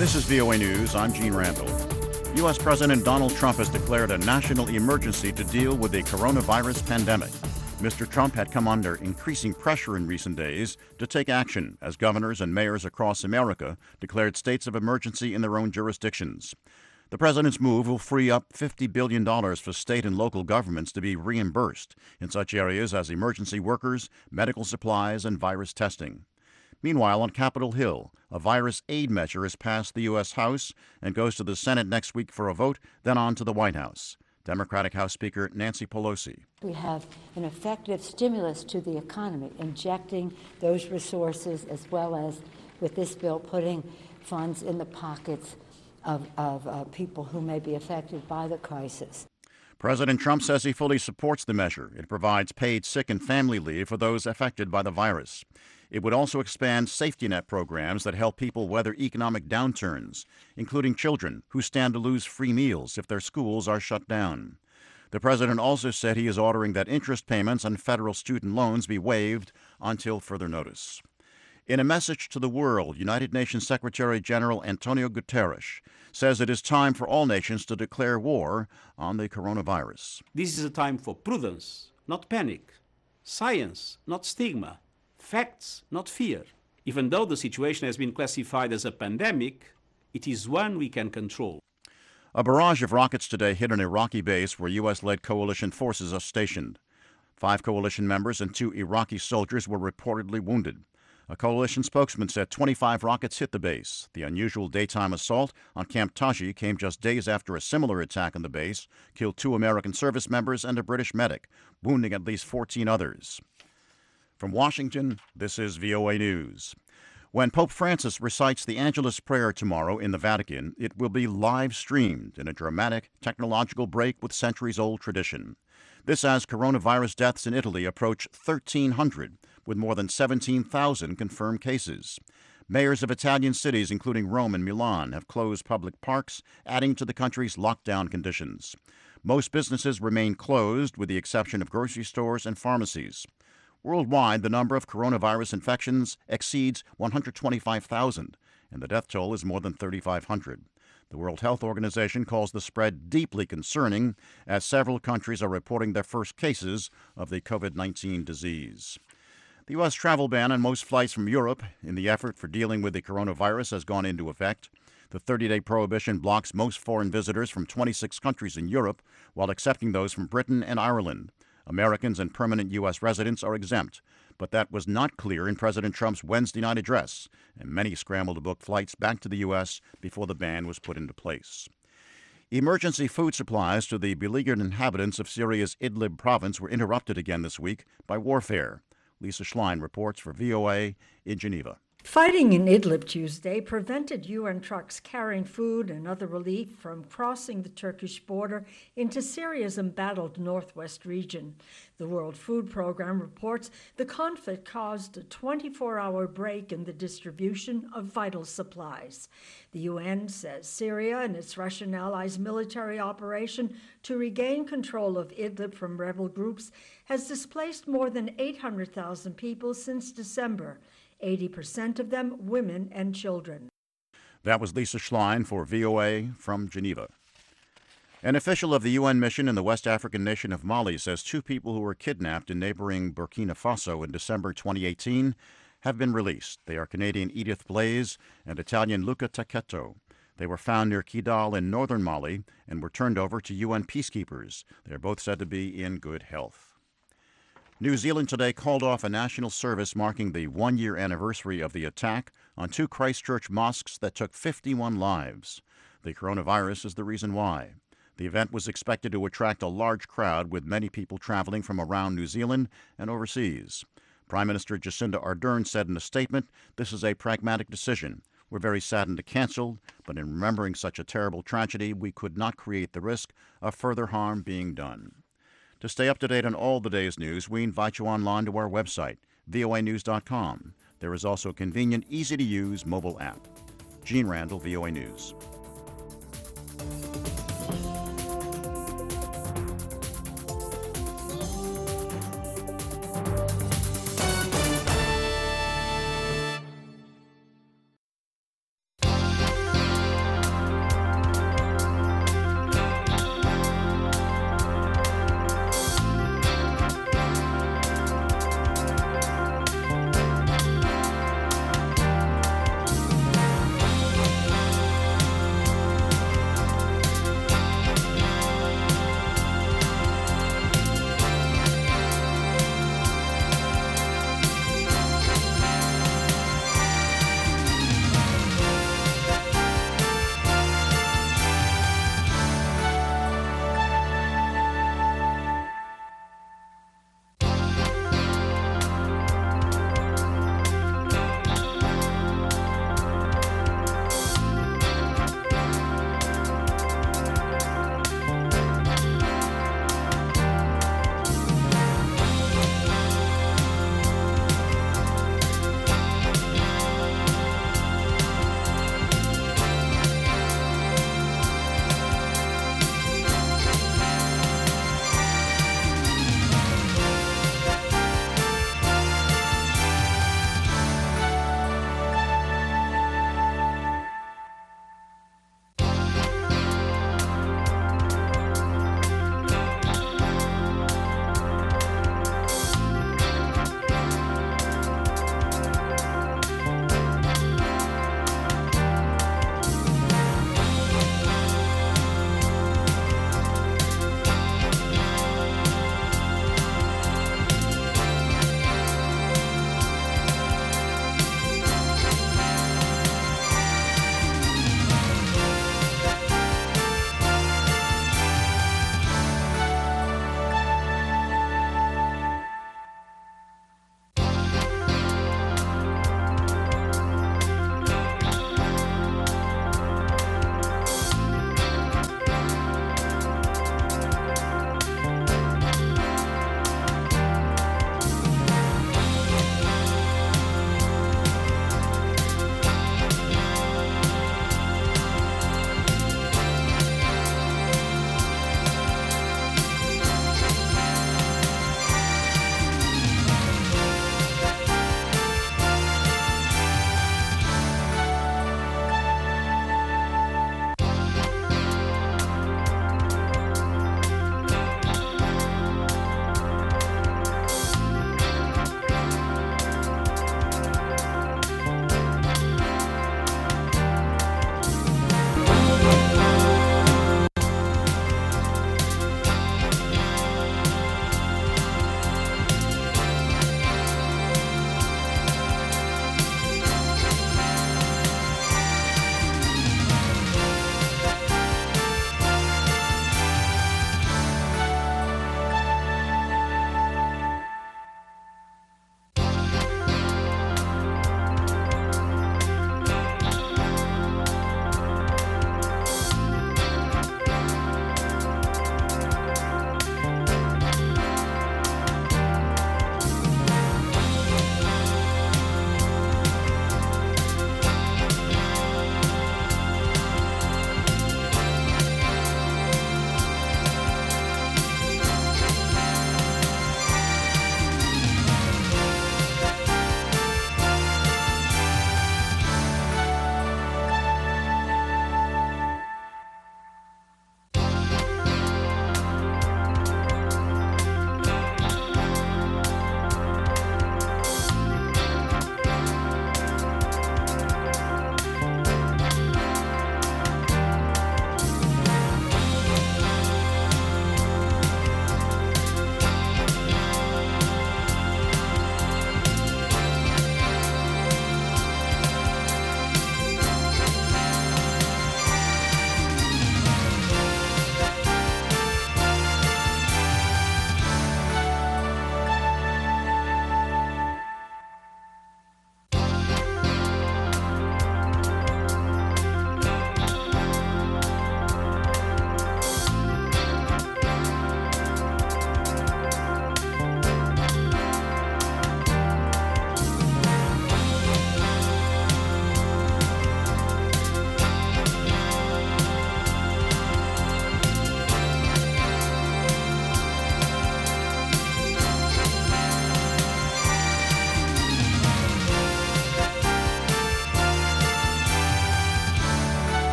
This is VOA News. I'm Gene Randall. U.S. President Donald Trump has declared a national emergency to deal with the coronavirus pandemic. Mr. Trump had come under increasing pressure in recent days to take action as governors and mayors across America declared states of emergency in their own jurisdictions. The president's move will free up $50 billion for state and local governments to be reimbursed in such areas as emergency workers, medical supplies, and virus testing. Meanwhile, on Capitol Hill, a virus aid measure has passed the U.S. House and goes to the Senate next week for a vote, then on to the White House. Democratic House Speaker Nancy Pelosi. We have an effective stimulus to the economy, injecting those resources as well as, with this bill, putting funds in the pockets of people who may be affected by the crisis. President Trump says he fully supports the measure. It provides paid sick and family leave for those affected by the virus. It would also expand safety net programs that help people weather economic downturns, including children who stand to lose free meals if their schools are shut down. The president also said he is ordering that interest payments on federal student loans be waived until further notice. In a message to the world, United Nations Secretary General Antonio Guterres says it is time for all nations to declare war on the coronavirus. This is a time for prudence, not panic, science, not stigma, facts, not fear. Even though the situation has been classified as a pandemic, it is one we can control. A barrage of rockets today hit an Iraqi base where U.S.-led coalition forces are stationed. 5 coalition members and 2 Iraqi soldiers were reportedly wounded. A coalition spokesman said 25 rockets hit the base. The unusual daytime assault on Camp Taji came just days after a similar attack on the base killed 2 American service members and a British medic, wounding at least 14 others. From Washington, this is VOA News. When Pope Francis recites the Angelus Prayer tomorrow in the Vatican, it will be live-streamed in a dramatic technological break with centuries-old tradition. This as coronavirus deaths in Italy approach 1,300, with more than 17,000 confirmed cases. Mayors of Italian cities, including Rome and Milan, have closed public parks, adding to the country's lockdown conditions. Most businesses remain closed, with the exception of grocery stores and pharmacies. Worldwide, the number of coronavirus infections exceeds 125,000, and the death toll is more than 3,500. The World Health Organization calls the spread deeply concerning, as several countries are reporting their first cases of the COVID-19 disease. The U.S. travel ban on most flights from Europe in the effort for dealing with the coronavirus has gone into effect. The 30-day prohibition blocks most foreign visitors from 26 countries in Europe, while accepting those from Britain and Ireland. Americans and permanent U.S. residents are exempt, but that was not clear in President Trump's Wednesday night address, and many scrambled to book flights back to the U.S. before the ban was put into place. Emergency food supplies to the beleaguered inhabitants of Syria's Idlib province were interrupted again this week by warfare. Lisa Schlein reports for VOA in Geneva. Fighting in Idlib Tuesday prevented UN trucks carrying food and other relief from crossing the Turkish border into Syria's embattled northwest region. The World Food Programme reports the conflict caused a 24-hour break in the distribution of vital supplies. The UN says Syria and its Russian allies' military operation to regain control of Idlib from rebel groups has displaced more than 800,000 people since December. 80% of them women and children. That was Lisa Schlein for VOA from Geneva. An official of the UN mission in the West African nation of Mali says 2 people who were kidnapped in neighboring Burkina Faso in December 2018 have been released. They are Canadian Edith Blaise and Italian Luca Tacchetto. They were found near Kidal in northern Mali and were turned over to UN peacekeepers. They are both said to be in good health. New Zealand today called off a national service marking the 1-year anniversary of the attack on 2 Christchurch mosques that took 51 lives. The coronavirus is the reason why. The event was expected to attract a large crowd, with many people traveling from around New Zealand and overseas. Prime Minister Jacinda Ardern said in a statement, "This is a pragmatic decision. We're very saddened to cancel, but in remembering such a terrible tragedy, we could not create the risk of further harm being done." To stay up to date on all the day's news, we invite you online to our website, voanews.com. There is also a convenient, easy-to-use mobile app. Gene Randall, VOA News.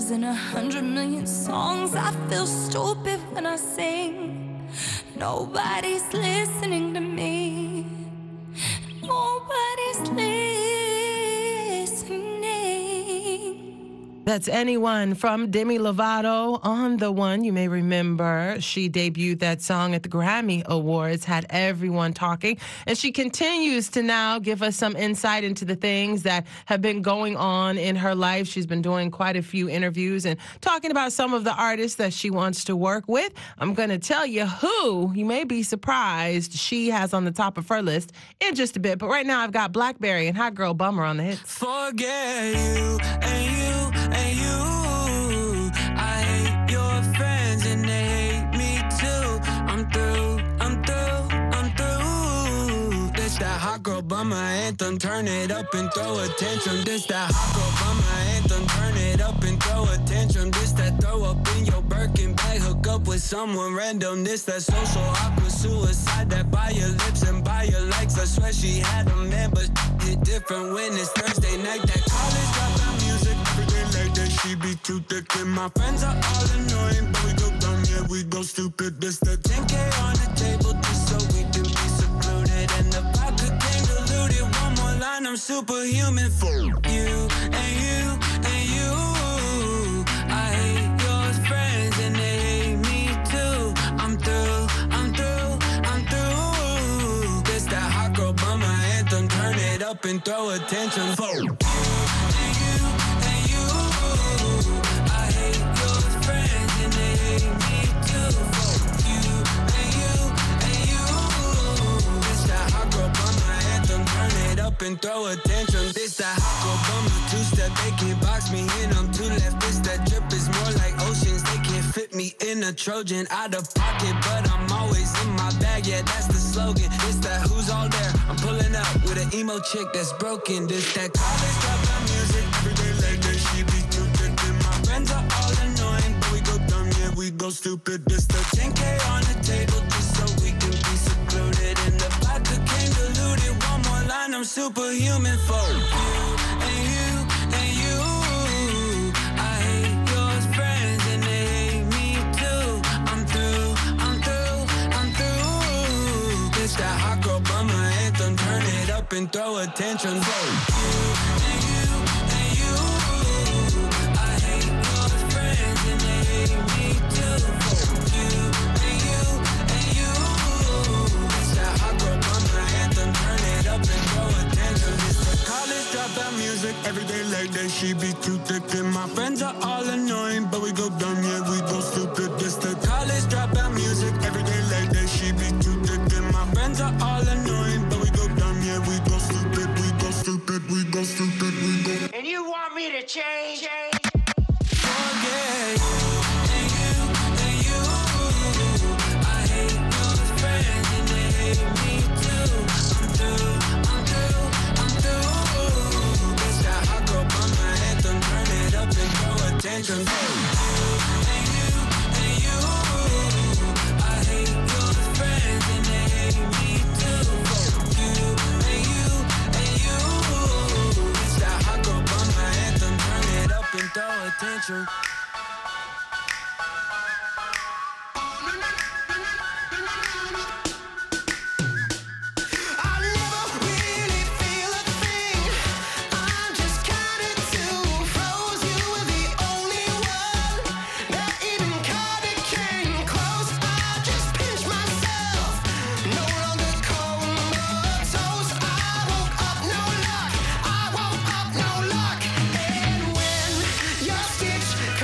verses in 100 million songs. I feel stupid when I sing. Nobody's listening to me. Nobody's listening. That's Anyone from Demi Lovato on The One. You may remember she debuted that song at the Grammy Awards, had everyone talking. And she continues to now give us some insight into the things that have been going on in her life. She's been doing quite a few interviews and talking about some of the artists that she wants to work with. I'm going to tell you who, you may be surprised, she has on the top of her list in just a bit. But right now I've got Blackberry and Hot Girl Bummer on the hits. Forget you and you and you. I hate your friends and they hate me too. I'm through, I'm through, I'm through. This that hot girl bummer anthem. Turn it up and throw attention. This that hot girl bummer anthem. Turn it up and throw attention. This that throw up in your Birkin bag. Hook up with someone random. This that social awkward suicide. That buy your lips and buy your likes. I swear she had a man, but hit different when it's Thursday night. That college dropout music. Like that she be too thick and my friends are all annoying, but we go dumb, yeah, we go stupid. This the 10K on the table just so we can be secluded, and the vodka came diluted. One more line, I'm superhuman for you and you and you. I hate your friends and they hate me too. I'm through, I'm through, I'm through. This that hot girl bummer anthem. Turn it up and throw attention for you. And throw attention. This that hot girl bummer. Two-step, they can't box me in. I'm two left. This that drip is more like oceans. They can't fit me in a Trojan. Out of pocket, but I'm always in my bag. Yeah, that's the slogan. This that who's all there. I'm pulling up with an emo chick that's broken. This that college dropout music. Every day like that, she be too thick. And my friends are all annoying, but we go dumb, yeah, we go stupid. This the 10K on the table just so we can be secluded. And the vodka came diluted. One more line, I'm superhuman for you and you and you. I hate your friends and they hate me too. I'm through, I'm through, I'm through. This that hot girl bummer anthem. Turn it up and throw attention for you and you and you. I hate your friends and they hate me too. You and you and you. This that hot girl bummer anthem. Turn it up and throw attention. This the college dropout music. Every day like that, she be too thick. And my friends are all annoying, but we go dumb, yeah, we go stupid. This the college dropout music. Every day like that, she be too thick. And my friends are all annoying, but we go dumb, yeah, we go stupid, we go stupid, we go stupid, we go. And you want me to change? Forget you and you and you. I hate your friends and they hate me too. I'm through, I'm through, I'm through. This that hot girl bummer anthem. Turn it up and throw attention. You and you and you. I hate your friends and they hate me too. You and you and you. This that hot girl bummer anthem. Turn it up and throw attention. Stitch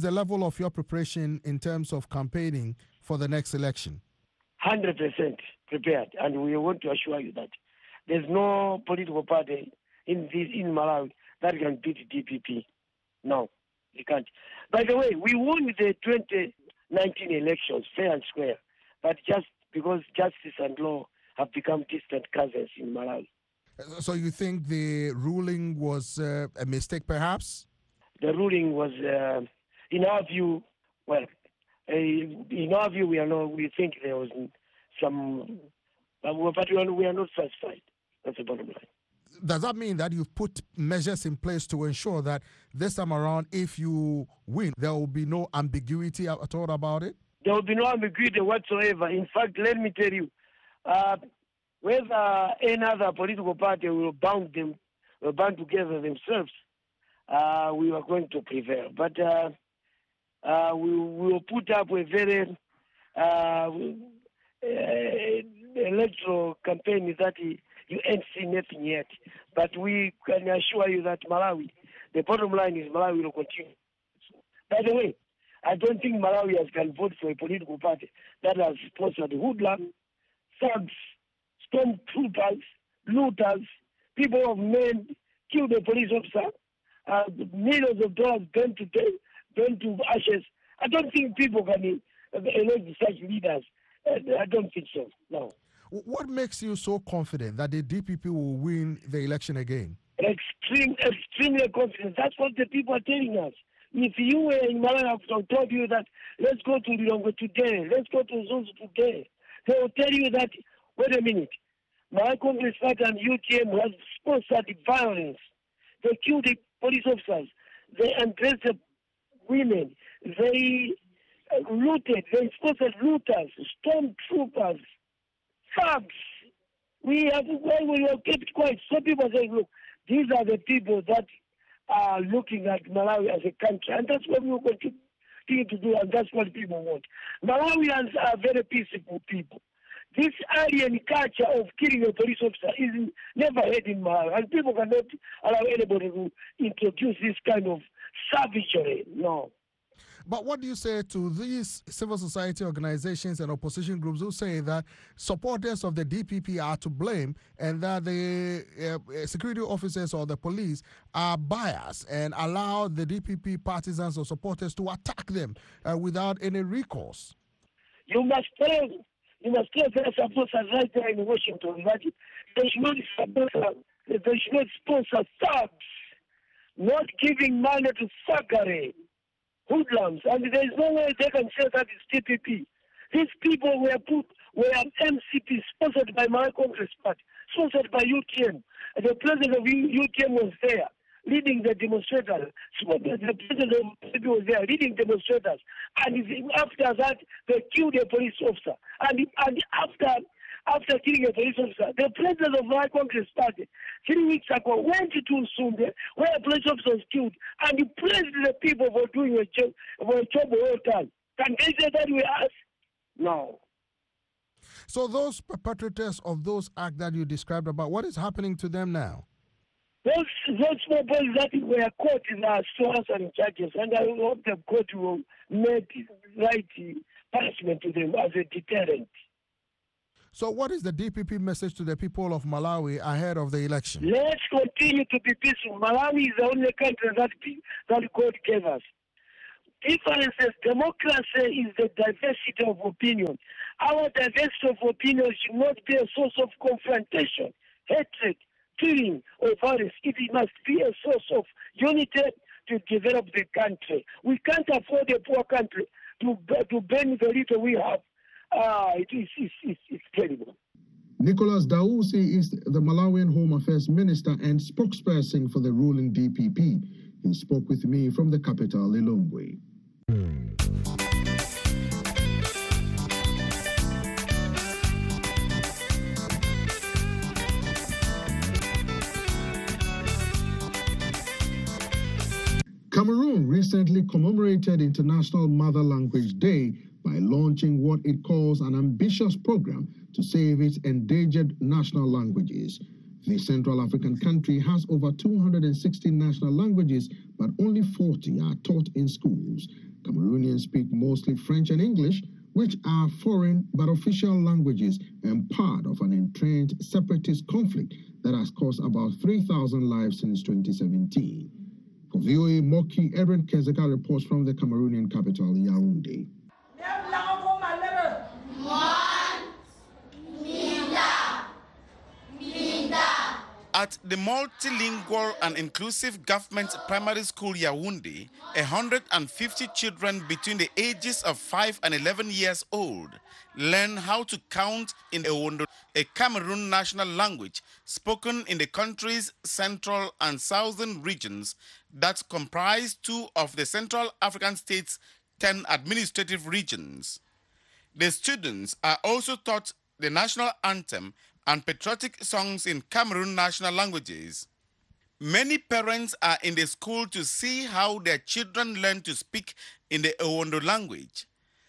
is the level of your preparation in terms of campaigning for the next election? 100% prepared, and we want to assure you that there's no political party in Malawi that can beat DPP. No, you can't. By the way, we won the 2019 elections fair and square, but just because justice and law have become distant cousins in Malawi. So you think the ruling was a mistake, perhaps? The ruling was, in our view, we think there was some, but we are not satisfied. That's the bottom line. Does that mean that you've put measures in place to ensure that this time around, if you win, there will be no ambiguity at all about it? There will be no ambiguity whatsoever. In fact, let me tell you, whether any other political party will band together themselves, we are going to prevail. But we will put up a very electoral campaign that you ain't seen nothing yet. But we can assure you that Malawi, the bottom line is Malawi will continue. By the way, I don't think Malawians can vote for a political party that has sponsored hoodlums, thugs, stormtroopers, looters, people who have men, killed a police officer, millions of dollars burned to ashes. I don't think people can elect such leaders. I don't think so, no. What makes you so confident that the DPP will win the election again? Extremely confident. That's what the people are telling us. If you were in Malawi, I would have told you that let's go to Lilongwe today, let's go to Zuzu today. They will tell you that, wait a minute, my Congress Party and UTM has sponsored violence. They killed the police officers. They undressed the women. They looted. They sponsored looters, stormtroopers, thugs. We have kept quiet. So people say, look, these are the people that are looking at Malawi as a country, and that's what we will continue to do, and that's what people want. Malawians are very peaceful people. This alien culture of killing a police officer is never heard in Malawi, and people cannot allow anybody to introduce this kind of savagery. No. But what do you say to these civil society organizations and opposition groups who say that supporters of the DPP are to blame and that the security officers or the police are biased and allow the DPP partisans or supporters to attack them without any recourse? You must tell the supporters right there in Washington that they should not sponsor thugs, not giving money to thuggery, hoodlums, and there is no way they can say that it's DPP. These people were MCP sponsored by my Congress Party, sponsored by UTM. The president of UTM was there leading the demonstrators. The president of UTM was there leading demonstrators. And after that, they killed a police officer. And after killing a police officer, the president of my Congress Party 3 weeks ago went to Sunde where a police officer was killed and he praised the people for doing a job well done. Can they say that we ask? No. So those perpetrators of those acts that you described about, what is happening to them now? Those small boys that were caught in our stores and charges, and I hope the court will make right punishment to them as a deterrent. So what is the DPP message to the people of Malawi ahead of the election? Let's continue to be peaceful. Malawi is the only country that God gave us. Differences, democracy is the diversity of opinion. Our diversity of opinion should not be a source of confrontation, hatred, killing, or violence. It must be a source of unity to develop the country. We can't afford a poor country to burn the little we have. It's terrible. Nicholas Dausi is the Malawian Home Affairs Minister and spokesperson for the ruling DPP. He spoke with me from the capital, Lilongwe. Cameroon recently commemorated International Mother Language Day by launching what it calls an ambitious program to save its endangered national languages. The Central African country has over 260 national languages, but only 40 are taught in schools. Cameroonians speak mostly French and English, which are foreign but official languages and part of an entrenched separatist conflict that has cost about 3,000 lives since 2017. For VOA Moki, Edwin Kezeka reports from the Cameroonian capital, Yaoundé. At the multilingual and inclusive government primary school Yaoundé, 150 children between the ages of 5 and 11 years old learn how to count in Ewondo, a Cameroon national language spoken in the country's central and southern regions that comprise 2 of the Central African states' 10 administrative regions. The students are also taught the national anthem and patriotic songs in Cameroon national languages. Many parents are in the school to see how their children learn to speak in the Ewondo language.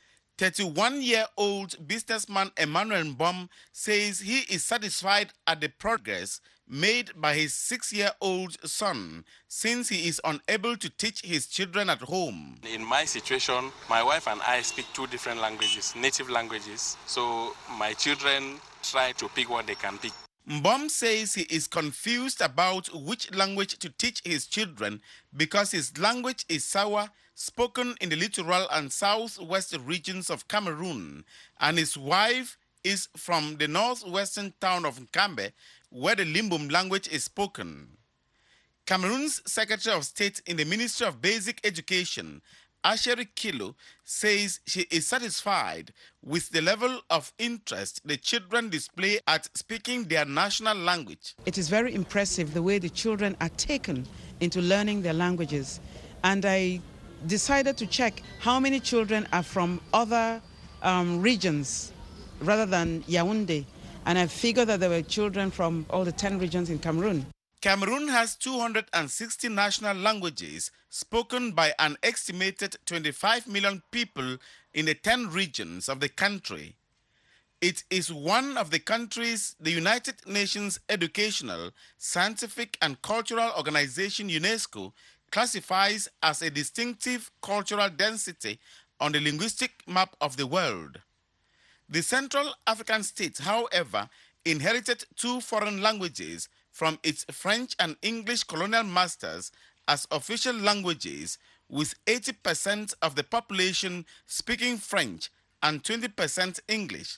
31-year-old businessman Emmanuel Mbom says he is satisfied at the progress made by his 6-year-old son since he is unable to teach his children at home. In my situation, my wife and I speak 2 different languages, native languages, so my children try to pick what they can pick. Mbom says he is confused about which language to teach his children because his language is Sawa, spoken in the littoral and southwest regions of Cameroon, and his wife is from the northwestern town of Nkambe, where the Limbum language is spoken. Cameroon's Secretary of State in the Ministry of Basic Education, Asheri Kilo, says she is satisfied with the level of interest the children display at speaking their national language. It is very impressive the way the children are taken into learning their languages. And I decided to check how many children are from other regions rather than Yaoundé. And I figured that there were children from all the 10 regions in Cameroon. Cameroon has 260 national languages spoken by an estimated 25 million people in the 10 regions of the country. It is one of the countries the United Nations Educational, Scientific and Cultural Organization UNESCO classifies as a distinctive cultural density on the linguistic map of the world. The Central African States, however, inherited 2 foreign languages from its French and English colonial masters as official languages, with 80% of the population speaking French and 20% English.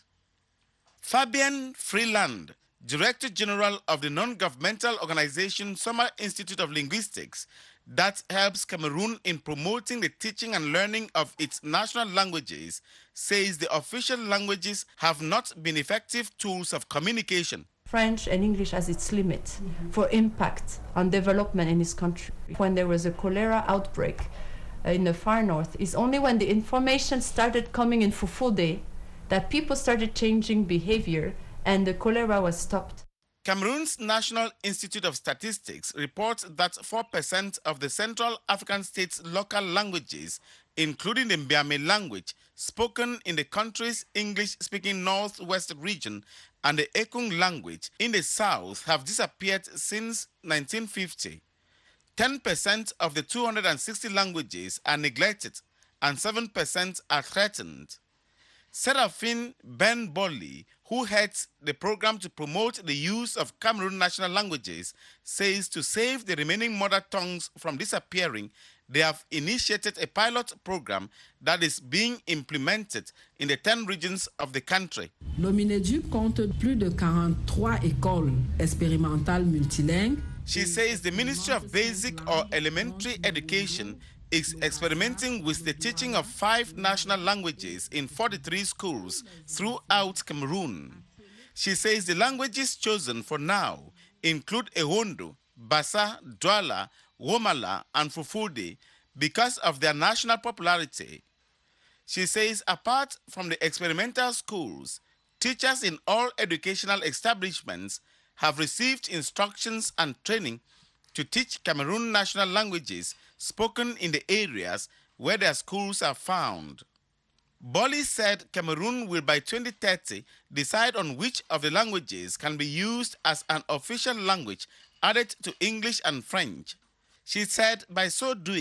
Fabien Freeland, Director General of the non-governmental organization Summer Institute of Linguistics, that helps Cameroon in promoting the teaching and learning of its national languages, says the official languages have not been effective tools of communication. French and English has its limit for impact on development in this country. When there was a cholera outbreak in the far north, it's only when the information started coming in Fufude that people started changing behavior and the cholera was stopped. Cameroon's National Institute of Statistics reports that 4% of the Central African states' local languages, including the Mbiame language, spoken in the country's English-speaking northwest region, and the Ekong language in the south have disappeared since 1950. 10% of the 260 languages are neglected and 7% are threatened. Seraphine Ben Bolli, who heads the program to promote the use of Cameroon national languages, says to save the remaining mother tongues from disappearing, they have initiated a pilot program that is being implemented in the 10 regions of the country. L'Omineduc compte plus de 43 écoles expérimentales multilingues. She says the Ministry of Basic or Elementary Education is experimenting with the teaching of 5 national languages in 43 schools throughout Cameroon. She says the languages chosen for now include Ewondo, Bassa, Douala, Womala, and Fufude because of their national popularity. She says apart from the experimental schools, teachers in all educational establishments have received instructions and training to teach Cameroon national languages spoken in the areas where their schools are found. Bolli said Cameroon will by 2030 decide on which of the languages can be used as an official language added to English and French. She said by so doing,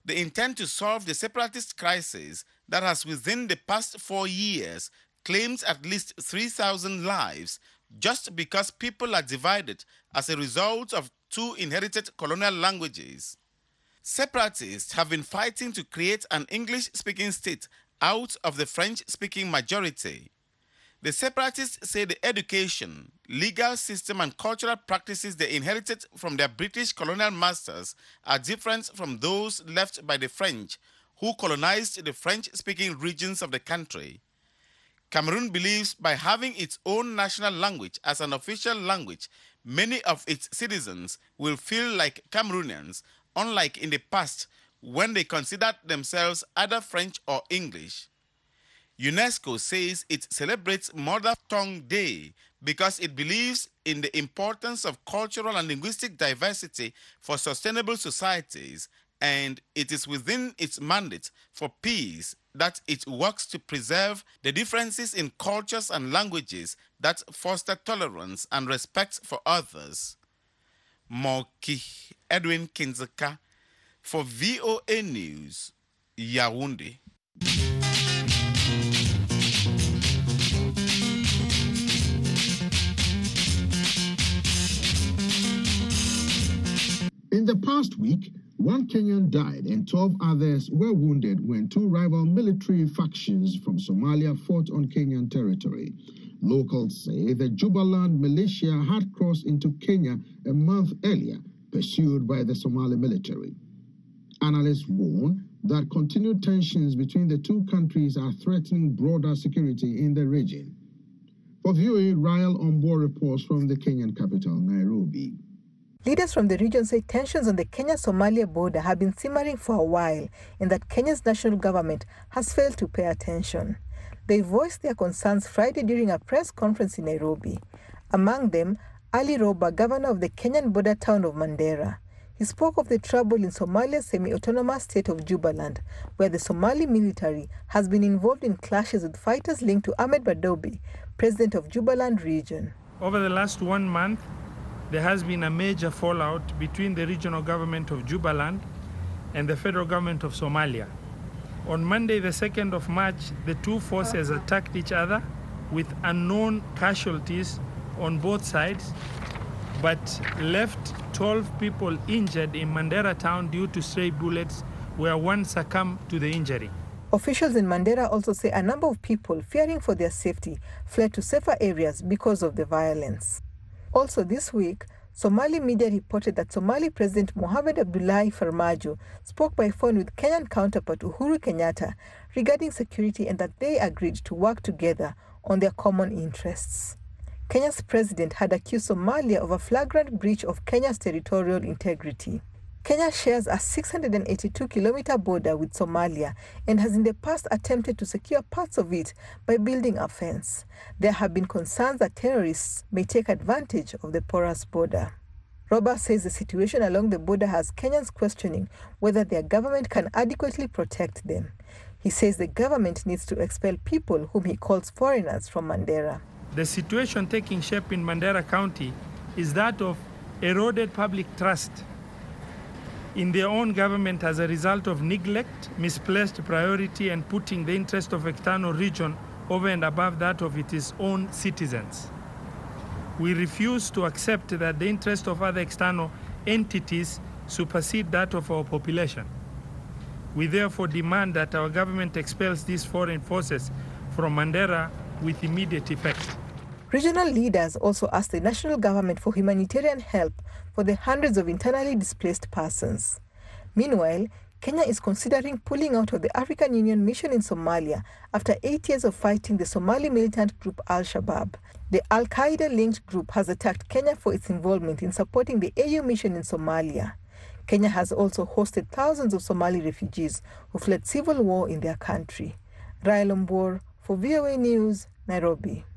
they intend to solve the separatist crisis that has within the past 4 years claimed at least 3,000 lives just because people are divided as a result of 2 inherited colonial languages. Separatists have been fighting to create an English-speaking state out of the French-speaking majority. The separatists say the education, legal system and cultural practices they inherited from their British colonial masters are different from those left by the French, who colonized the French-speaking regions of the country. Cameroon believes by having its own national language as an official language, many of its citizens will feel like Cameroonians, unlike in the past when they considered themselves either French or English. UNESCO says it celebrates Mother Tongue Day because it believes in the importance of cultural and linguistic diversity for sustainable societies, and it is within its mandate for peace that it works to preserve the differences in cultures and languages that foster tolerance and respect for others. Moki Edwin Kinzeka for VOA News, Yaoundé. In the past week, 1 Kenyan died and 12 others were wounded when 2 rival military factions from Somalia fought on Kenyan territory. Locals say the Jubaland militia had crossed into Kenya a month earlier, pursued by the Somali military. Analysts warn that continued tensions between the 2 countries are threatening broader security in the region. For VOA, Rael Ombo reports from the Kenyan capital, Nairobi. Leaders from the region say tensions on the Kenya-Somalia border have been simmering for a while and that Kenya's national government has failed to pay attention. They voiced their concerns Friday during a press conference in Nairobi. Among them, Ali Roba, governor of the Kenyan border town of Mandera. He spoke of the trouble in Somalia's semi-autonomous state of Jubaland, where the Somali military has been involved in clashes with fighters linked to Ahmed Badobi, president of Jubaland region. Over the last 1 month, there has been a major fallout between the regional government of Jubaland and the federal government of Somalia. On Monday, the 2nd of March, the 2 forces attacked each other with unknown casualties on both sides, but left 12 people injured in Mandera town due to stray bullets, where 1 succumbed to the injury. Officials in Mandera also say a number of people, fearing for their safety, fled to safer areas because of the violence. Also this week, Somali media reported that Somali President Mohamed Abdullahi Farmajo spoke by phone with Kenyan counterpart Uhuru Kenyatta regarding security and that they agreed to work together on their common interests. Kenya's president had accused Somalia of a flagrant breach of Kenya's territorial integrity. Kenya shares a 682-kilometer border with Somalia and has in the past attempted to secure parts of it by building a fence. There have been concerns that terrorists may take advantage of the porous border. Roba says the situation along the border has Kenyans questioning whether their government can adequately protect them. He says the government needs to expel people whom he calls foreigners from Mandera. The situation taking shape in Mandera County is that of eroded public trust in their own government as a result of neglect, misplaced priority, and putting the interest of external region over and above that of its own citizens. We refuse to accept that the interest of other external entities supersede that of our population. We therefore demand that our government expels these foreign forces from Mandera with immediate effect. Regional leaders also asked the national government for humanitarian help for the hundreds of internally displaced persons. Meanwhile, Kenya is considering pulling out of the African Union mission in Somalia after 8 years of fighting the Somali militant group Al-Shabaab. The Al-Qaeda-linked group has attacked Kenya for its involvement in supporting the AU mission in Somalia. Kenya has also hosted thousands of Somali refugees who fled civil war in their country. Rael Ombor for VOA News, Nairobi.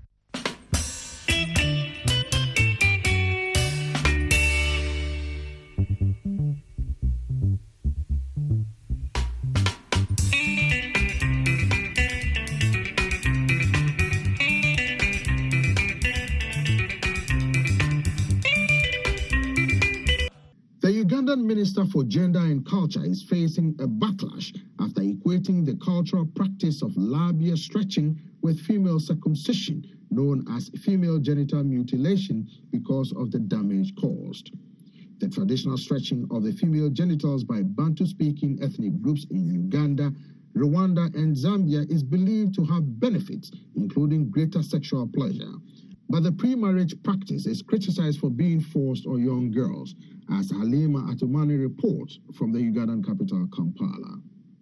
The Ugandan Minister Minister for Gender and Culture is facing a backlash after equating the cultural practice of labia stretching with female circumcision, known as female genital mutilation, because of the damage caused. The traditional stretching of the female genitals by Bantu-speaking ethnic groups in Uganda, Rwanda, and Zambia is believed to have benefits, including greater sexual pleasure. But the pre-marriage practice is criticized for being forced on young girls, as Halima Atumani reports from the Ugandan capital, Kampala.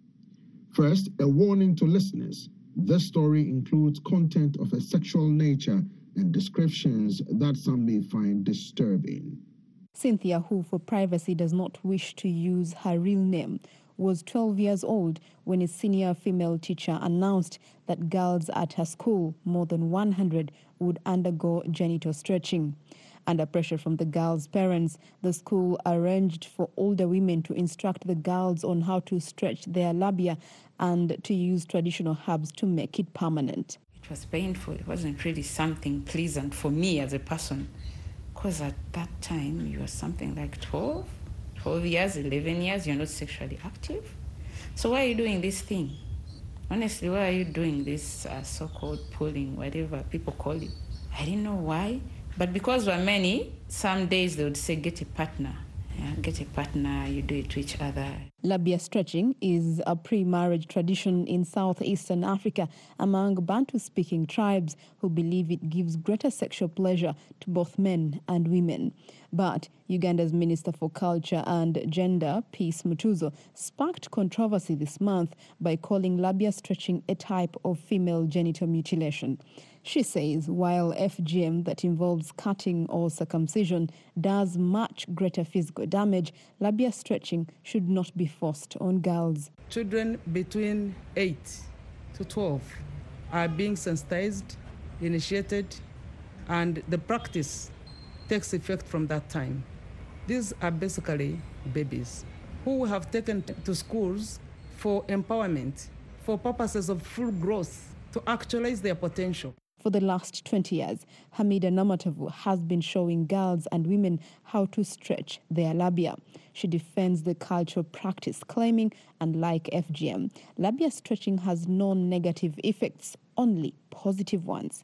First, a warning to listeners. This story includes content of a sexual nature and descriptions that some may find disturbing. Cynthia, who for privacy does not wish to use her real name, was 12 years old when a senior female teacher announced that girls at her school, more than 100, would undergo genital stretching. Under pressure from the girls' parents, the school arranged for older women to instruct the girls on how to stretch their labia and to use traditional herbs to make it permanent. It was painful. It wasn't really something pleasant for me as a person, because at that time you were something like 12 years, 11 years, you're not sexually active. So why are you doing this thing? Honestly, why are you doing this so-called pulling, whatever people call it? I didn't know why, but because we're many, some days they would say, get a partner. Yeah, get a partner, you do it to each other. Labia stretching is a pre-marriage tradition in southeastern Africa among Bantu-speaking tribes who believe it gives greater sexual pleasure to both men and women. But Uganda's Minister for Culture and Gender, Peace Mutuzo, sparked controversy this month by calling labia stretching a type of female genital mutilation. She says while FGM that involves cutting or circumcision does much greater physical damage, labia stretching should not be forced on girls. Children between 8 to 12 are being sensitized, initiated, and the practice takes effect from that time. These are basically babies who have taken to schools for empowerment, for purposes of full growth, to actualize their potential. For the last 20 years, Hamida Namatovu has been showing girls and women how to stretch their labia. She defends the cultural practice, claiming, unlike FGM, labia stretching has no negative effects, only positive ones.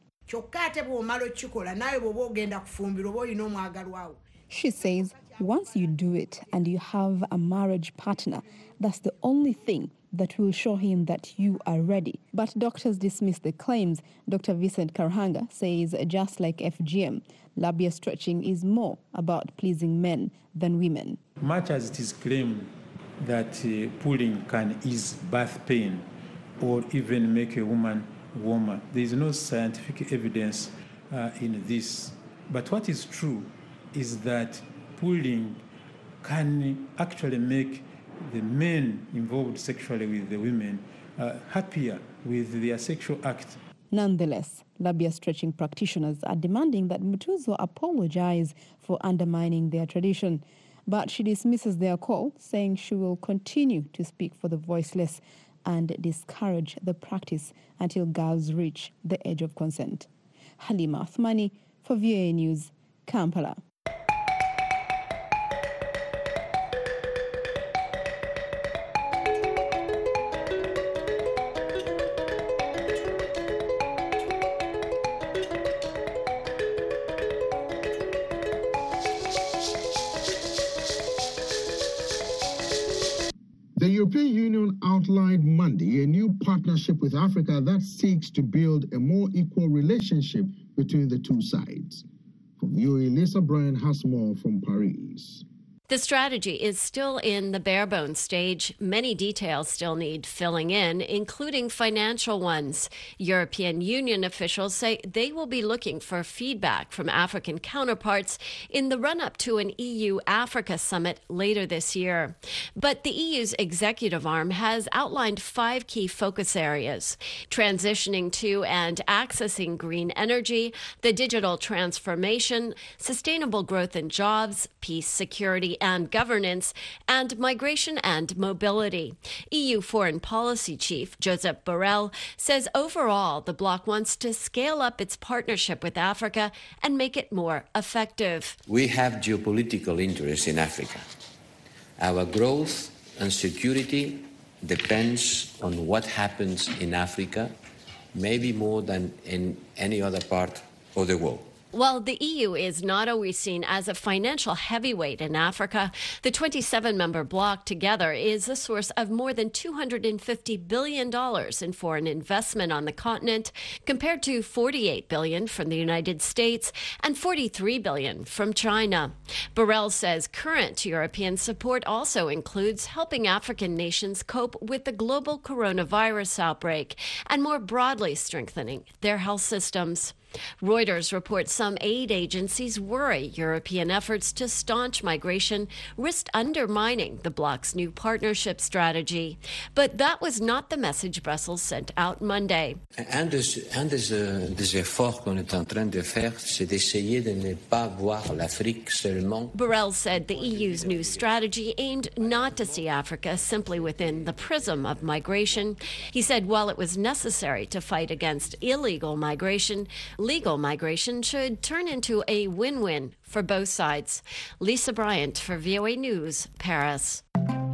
She says once you do it and you have a marriage partner, that's the only thing that will show him that you are ready. But doctors dismiss the claims. Dr. Vincent Karhanga says just like FGM, labia stretching is more about pleasing men than women. Much as it is claimed that pulling can ease birth pain or even make a woman warmer, there is no scientific evidence in this. But what is true is that pulling can actually make the men involved sexually with the women happier with their sexual act. Nonetheless, labia stretching practitioners are demanding that Mutuzo apologize for undermining their tradition. But she dismisses their call, saying she will continue to speak for the voiceless and discourage the practice until girls reach the age of consent. Halima Athmani for VOA News, Kampala. The European Union outlined Monday a new partnership with Africa that seeks to build a more equal relationship between the two sides. For VOA, Lisa Bryan has more from Paris. The strategy is still in the bare-bones stage. Many details still need filling in, including financial ones. European Union officials say they will be looking for feedback from African counterparts in the run-up to an EU-Africa summit later this year. But the EU's executive arm has outlined 5 key focus areas: transitioning to and accessing green energy, the digital transformation, sustainable growth and jobs, peace, security, and governance, and migration and mobility. EU Foreign Policy Chief Josep Borrell says overall the bloc wants to scale up its partnership with Africa and make it more effective. We have geopolitical interests in Africa. Our growth and security depends on what happens in Africa, maybe more than in any other part of the world. While the EU is not always seen as a financial heavyweight in Africa, the 27-member bloc together is a source of more than $250 billion in foreign investment on the continent, compared to $48 billion from the United States and $43 billion from China. Borrell says current European support also includes helping African nations cope with the global coronavirus outbreak and more broadly strengthening their health systems. Reuters reports some aid agencies worry European efforts to staunch migration risk undermining the bloc's new partnership strategy. But that was not the message Brussels sent out Monday. Un des efforts qu'on est en train de faire, c'est d'essayer de ne pas voir l'Afrique seulement. Borrell said the EU's new strategy aimed not to see Africa simply within the prism of migration. He said while it was necessary to fight against illegal migration, legal migration should turn into a win-win for both sides. Lisa Bryant for VOA News, Paris.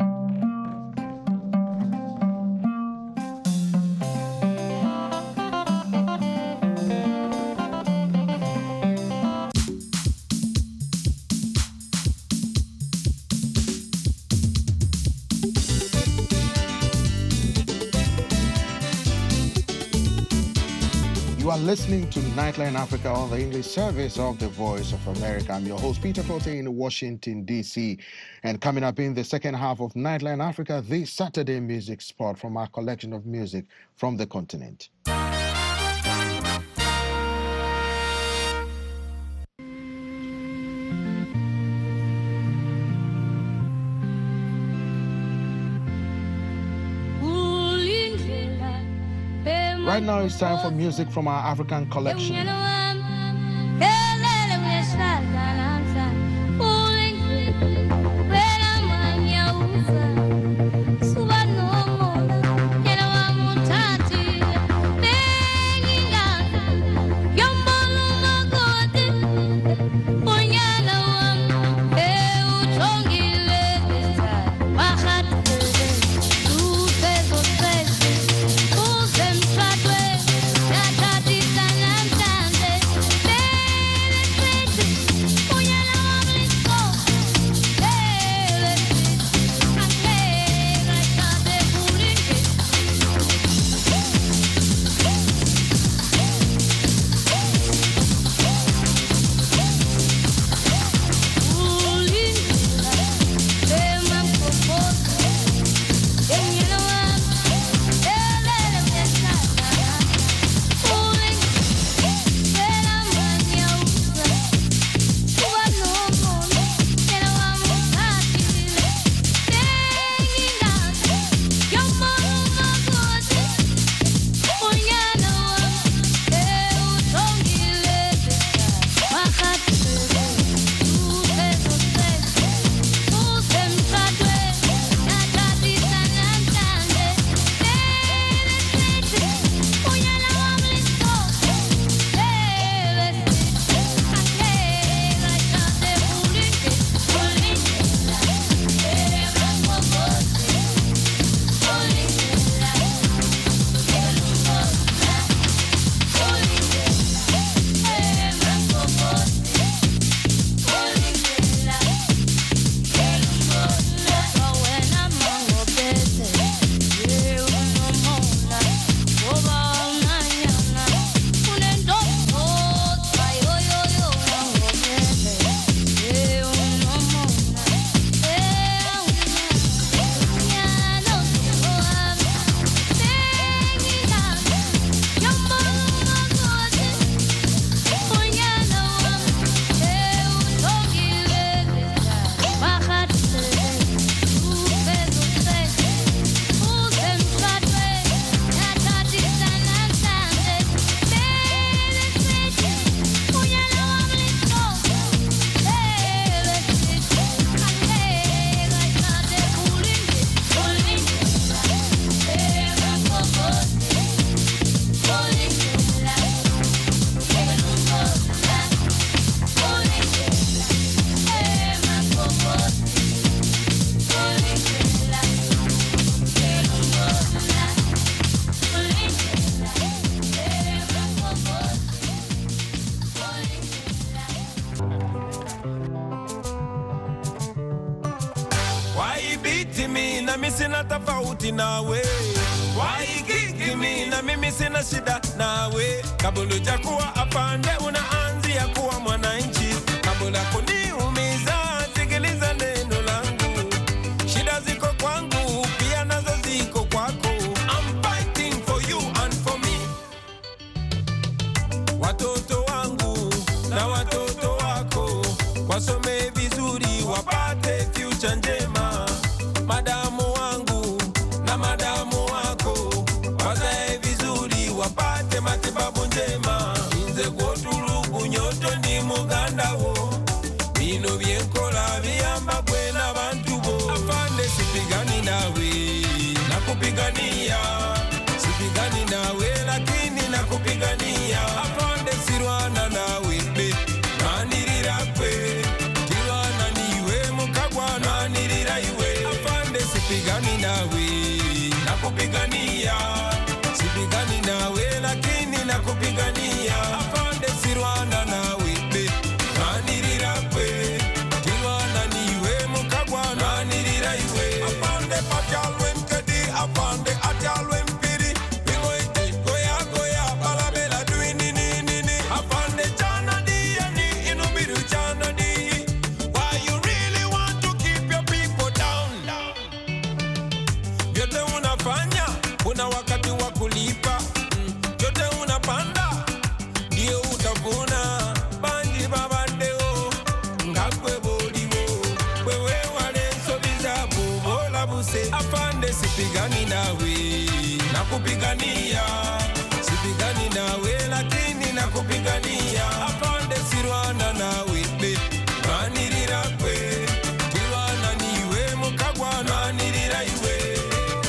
You are listening to Nightline Africa on the English service of the Voice of America. I'm your host, Peter Clote in Washington, D.C. And coming up in the second half of Nightline Africa, this Saturday music spot from our collection of music from the continent. Right now it's time for music from our African collection. Thank you. mimi sina tofauti nawe. Waikiki mimi na mimi sina shida nawe. Kabla hujakuwa afande unaanzia kuwa mwananchi. Kabla kuniumiza sikiliza neno langu. Shida ziko kwangu pia nazo ziko kwako. I'm fighting for you and for me. Watoto wangu na watoto wako wasome vizuri wapate future njema. Madamu wangu na madamu wako wazae vizuri wapate matibabu njema. Inze kotulugu nyoto ni muganda wo. Bino byenkola biyamba kwena bantu bo. Afande sipigani nawe nakupigania. Sipigani nawe lakini nakupigania. Afande sirwana nawe be nanirira kwe. Tirwana niwe mukagwa nanirira iwe. Afande sipigani nawe nakupigania. Sipigani nawe lakini nakupigania. Afande sirwana nawe be nanirira kwe. Tirwana niwe mukagwa nanirira iwe. Afande patyalwe mkedi. Afande atyalwe mpiri. Bigo iti goya goya balabela dui nini nini. Afande chana diya ni inubiru chana di. Why you really want to keep your people down? Vyote unafanya una wakati wa kulipa. Vyote unapanda ndio utavuna. Banji babandeo ngakwe boliwo. Wewe wale sobiza bubola buse. Afande sipigani nawe nakupigania. Sipigani nawe lakini nakupigania. Afande sirwana nawe be nanirira kwe. Tirwana niwe mukagwa nanirira iwe.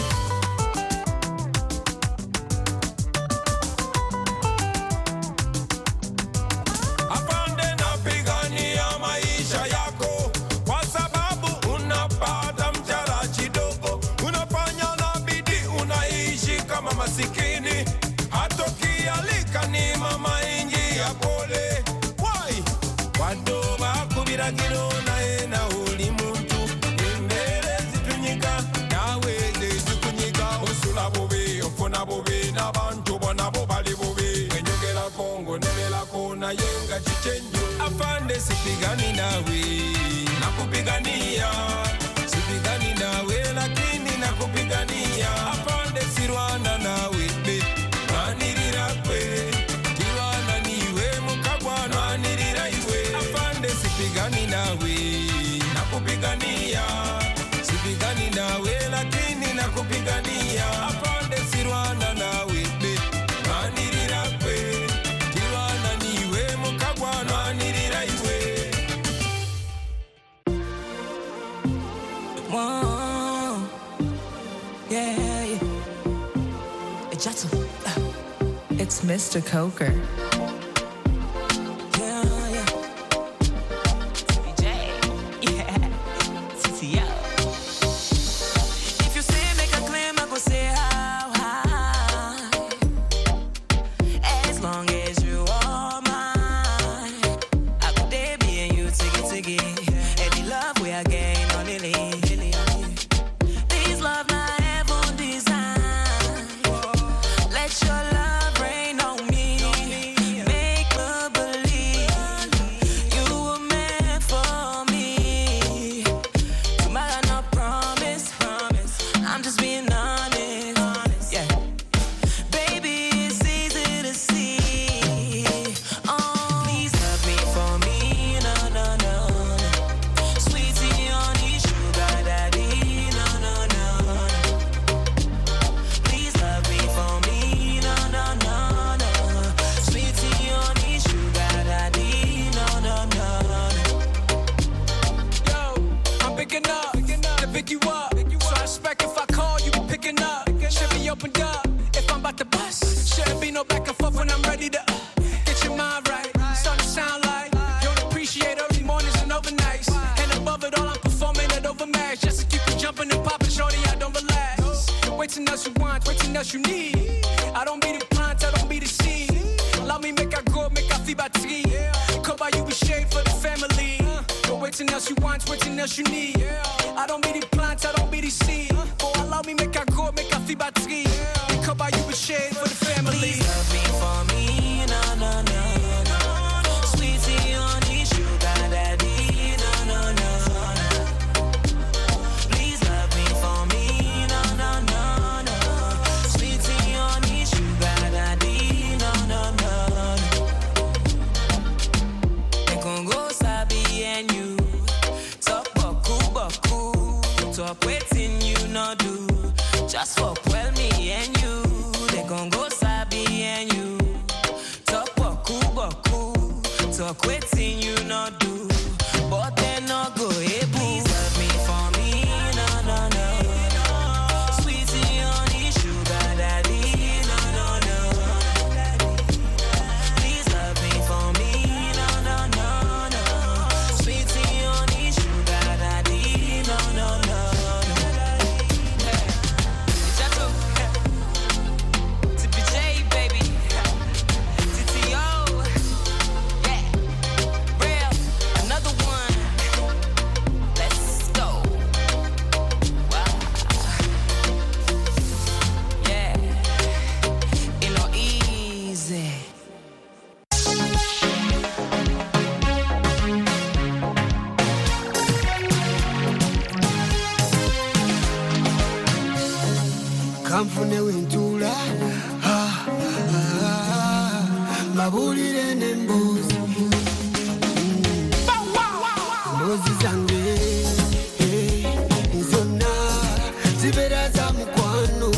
Afande napigania maisha yako kwa sababu unapata mshahara kidogo. Unafanya na bidii unaishi kama masikini. Hata ukialika ni mama inji ya pole. Why? Wado bakubiragiro naye na uli muntu. Imbere zitunyika nawe zitukunyika. Osula bobe ofuna bobe n'abantu bona bo bali bobe. Enyogera Kongo nebela kona yenga chichenjo. Afande sipigani nawe nakupigania. Sipigani nawe lakini nakupigania. Afande sirwana nawe be nanirira kwe. Tirwana niwe mukagwa nanirira iwe. Afande sipigani nawe nakupigania. Sipigani nawe lakini nakupigania. Afande sirwana nawe be nanirira kwe. Tirwana niwe mukagwa nanirira iwe. Whoa, yeah, yeah. It's Mr. Coker. Yeah, yeah. CJ, yeah. CTO. If you say make a claim, I go say how high. As long as you are mine, I go there being you, tiggy. Any love we are gain on Lily. These love not heaven design. Let your love rain on me. Make me believe you were meant for me. Tomorrow no promise. I'm just being honest. Yeah. Baby, it's easy to see. Oh, please love me for me. No. Sweetie, honey, sugar daddy. No. Please love me for me. No. Sweetie, honey, sugar daddy. No. Yo, I'm picking up to pick you up. So I expect if I call, you be picking up. Should be opened up if I'm about to bust. Shouldn't be no back and forth when I'm ready to get your mind right. Starting to sound like you don't appreciate early mornings and overnights. And above it all, I'm performing it overmatched just to keep you jumping and popping, shorty. I don't relax. Waiting else you want, waiting else you need. I don't be the plant, I don't be the seed. Allow me make I grow, make I feel battery. Come by you with shade for the family. But waiting else you want, waiting else you need. I don't be the plant, I don't be the seed. me, make I go, make I feel battery. We come by you with shade for the family. Please love me for me, no, no, no. Sweetie, honey, sugar daddy, no, no, no. Please love me for me, no, no, no, no. Sweetie, honey, sugar daddy, no, no, no. The Congo Sabi and you talk boku, talk waiting you no do. Just fuck well me and you. The Congo Sabi and you talk boku, talk waiting you no do. But they no go able. Please love me for me, no, no, no. Sweetie, honey, sugar daddy, no, no, no. Please love me for me, no, no, no, no. Sweetie, honey, sugar daddy, no, no, no. Jato, TPJ, baby. TTO, yeah. Real, another one. Let's go. Wow. Yeah. It no easy. Kamfune wintula mabulire nembuzi mbuzi zange zonna zibera za mukwano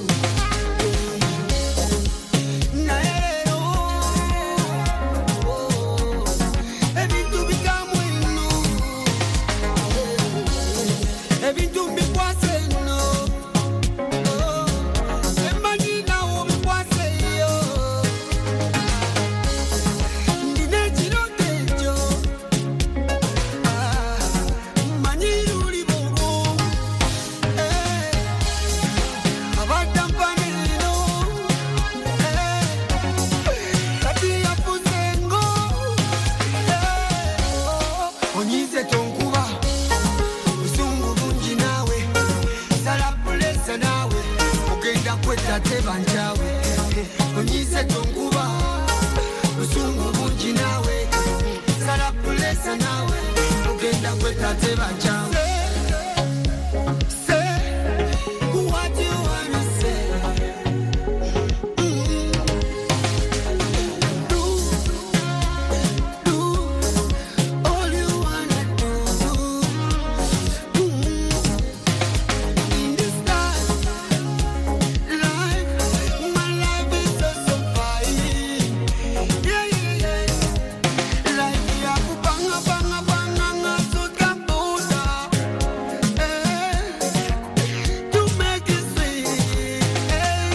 naye leero ebintu bikamu eno ebintu bikwase eno Onyise tonkuba usungu bungi nawe sala pulesa nawe ugenda kwetate banchawe say what you wanna say do all you wanna do in this life my life is so fine. Yeah, yeah, yeah. Like ya kupanga panga panga ngasuka buda. To make it sweet.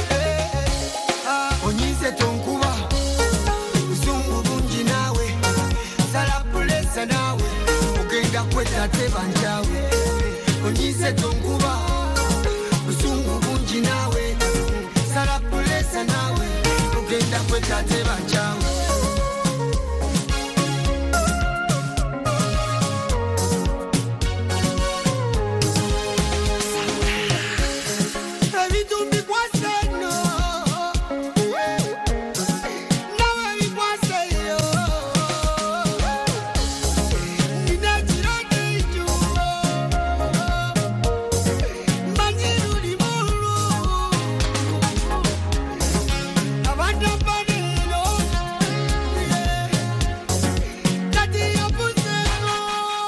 Onyise tonkuba usungu bungi nawe sala pulesa nawe ugenda kwetate banchawe. Onyise tonkuba usungu bungi nawe sala pulesa nawe ugenda kwetate banchawe. Ebintu bikwase eno nawe bikwase yo nina kirate ekyo mmanyi luli mulu abantu baneno kati yabuzeeno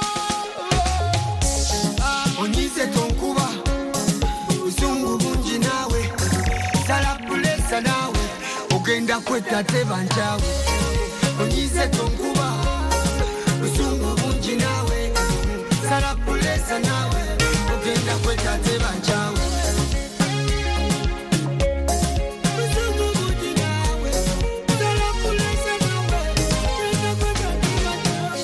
onyise tonkuba usungu bungi nawe sala pulesa nawe ugenda kwetate banchawe. Onyise tonkuba usungu bungi nawe sala pulesa nawe ugenda kwetate banchawe. Usungu bungi nawe sala pulesa nawe ugenda kwetate banchawe.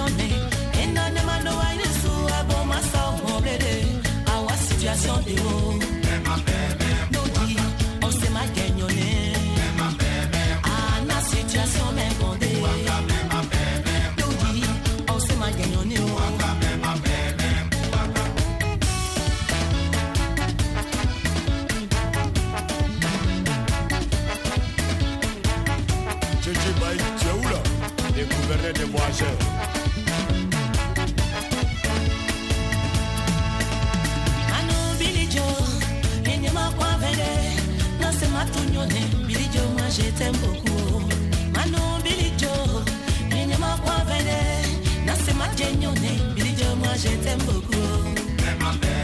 journée. Et non, ne m'a noyé le sou, à bon, ma soeur, mon blé, à wa situation de haut. Nous dit, on s'est mal gagné. Ah, la situation m'est bondée. Nous dit, on s'est mal gagné. Gouverneur de Boischer. Anu Billy Joe, il n'y a pas quoi vendre. Non, c'est ma tougnonne. Billy Joe, moi je t'aime beaucoup. Manu Billy Joe, il n'y a pas quoi vendre. Non, c'est ma tougnonne. Billy Joe, moi je t'aime beaucoup.